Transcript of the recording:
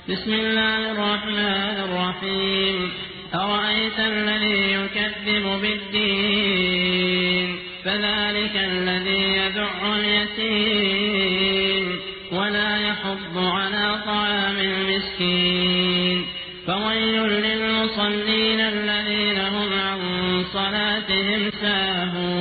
بسم الله الرحمن الرحيم أرأيت الذي يكذب بالدين فذلك الذي يدع اليتيم ولا يحض على طعام المسكين فويل للمصلين الذين هم عن صلاتهم ساهون